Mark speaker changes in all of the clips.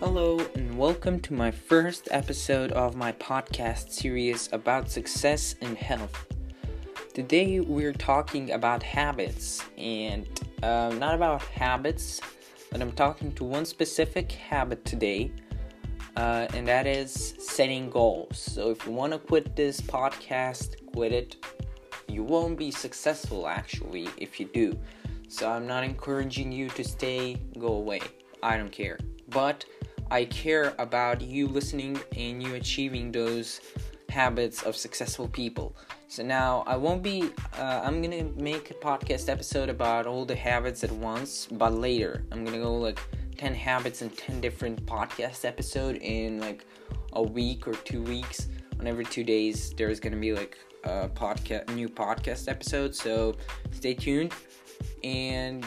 Speaker 1: Hello, and welcome to my first episode of my podcast series about success and health. Today, we're talking about habits, and not about habits, but I'm talking to one specific habit today, and that is setting goals. So, if you want to quit this podcast, quit it. You won't be successful, actually, if you do. So, I'm not encouraging you to stay, go away. I don't care. But I care about you listening and you achieving those habits of successful people. So now I'm going to make a podcast episode about all the habits at once, but later I'm going to go 10 habits and 10 different podcast episode in a week or 2 weeks. On every 2 days there's going to be a new podcast episode, so stay tuned. And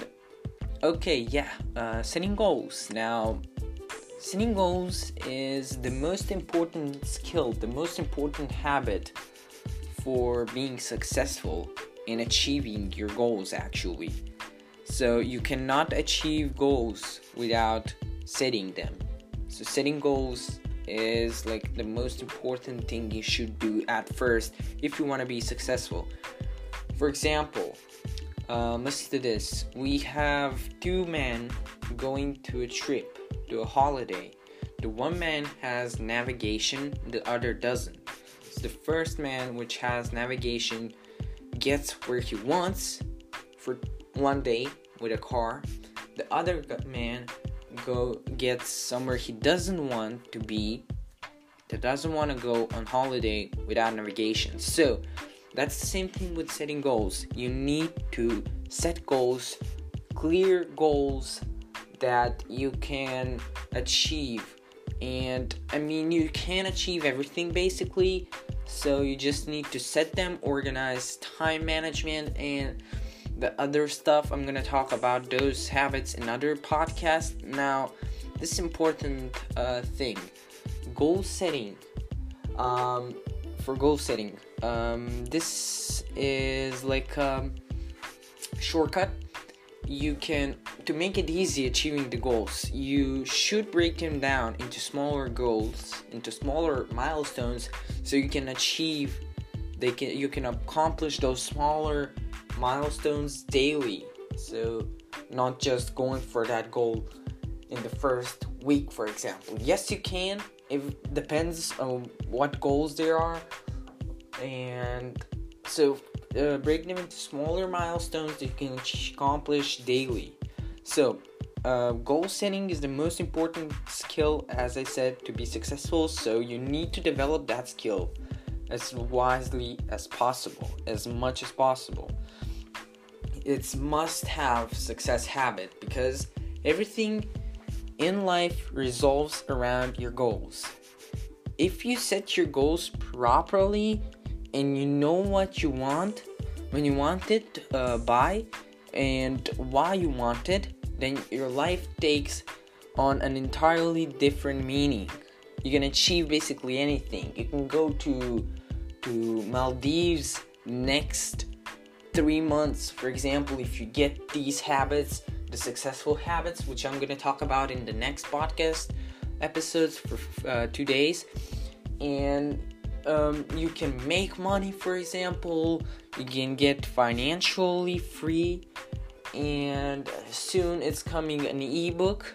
Speaker 1: setting goals. Now, setting goals is the most important skill, the most important habit for being successful in achieving your goals, actually. So you cannot achieve goals without setting them. So setting goals is the most important thing you should do at first if you want to be successful. For example, listen to this. We have two men going to a trip, to a holiday. The one man has navigation, the other doesn't. So the first man, which has navigation, gets where he wants for one day with a car. The other man gets somewhere he doesn't want to be, that doesn't want to go on holiday without navigation. So that's the same thing with setting goals. You need to set goals, clear goals that you can achieve. And you can achieve everything basically, so you just need to set them, organize time management, and the other stuff. I'm gonna talk about those habits in other podcasts. Now, this is important thing, goal setting. For goal setting, this is shortcut. To make it easy achieving the goals, you should break them down into smaller goals, into smaller milestones, so you can accomplish those smaller milestones daily. So not just going for that goal in the first week, for example. Yes, you can. It depends on what goals there are, and so break them into smaller milestones that you can accomplish daily. So, goal setting is the most important skill, as I said, to be successful. So you need to develop that skill as wisely as possible, as much as possible. It's must-have success habit, because everything in life revolves around your goals. If you set your goals properly and you know what you want, when you want it, and why you want it, then your life takes on an entirely different meaning. You can achieve basically anything. You can go to Maldives next 3 months, for example, if you get these habits, the successful habits, which I'm going to talk about in the next podcast episodes for 2 days. And you can make money, for example. You can get financially free, and soon it's coming an ebook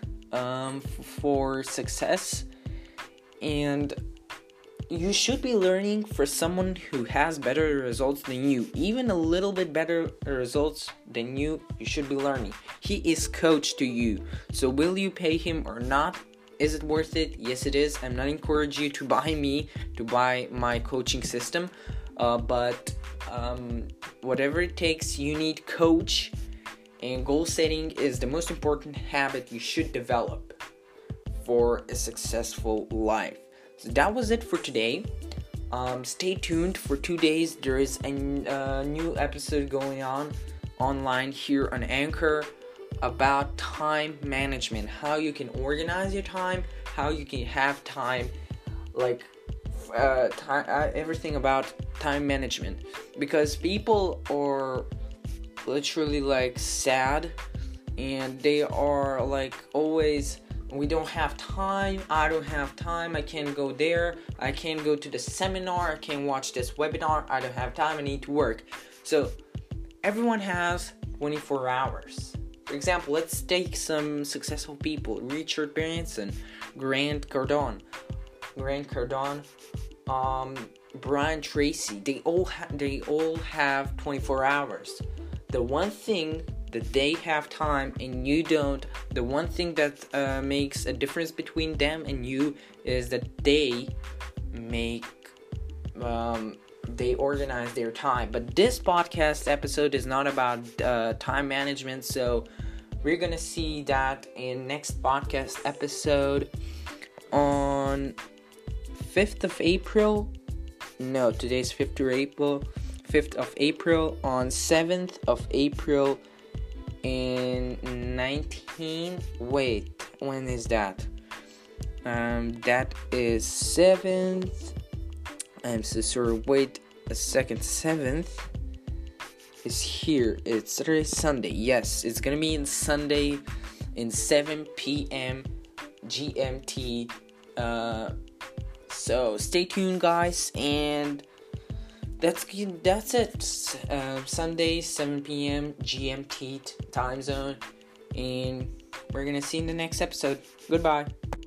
Speaker 1: for success. And you should be learning for someone who has better results than you, even a little bit better results than you. You should be learning. He is coach to you. So will you pay him or not? Is it worth it? Yes, it is. I'm not encouraging you to buy my coaching system, but whatever it takes, you need coach. And goal setting is the most important habit you should develop for a successful life. So that was it for today. Stay tuned for 2 days. There is a new episode going on online here on Anchor about time management, how you can organize your time, how you can have time, everything about time management, because people are literally sad, and they are always we don't have time, I don't have time, I can't go there, I can't go to the seminar, I can't watch this webinar, I don't have time, I need to work. So everyone has 24 hours. For example, let's take some successful people: Richard Branson, Grant Cardone, Brian Tracy. They all have 24 hours. The one thing that they have time and you don't, the one thing that makes a difference between them and you is that they organize their time. But this podcast episode is not about time management, so we're gonna see that in next podcast episode on 5th of April. No, today's 5th of April, on 7th of April in 19, wait, when is that? That is 7th, I'm so sorry, wait a second, 7th is here, it's Saturday, Sunday, yes, it's gonna be in Sunday in 7 p.m. GMT, so stay tuned, guys, and that's it. Sunday, 7 p.m. GMT time zone, and we're gonna see you in the next episode. Goodbye.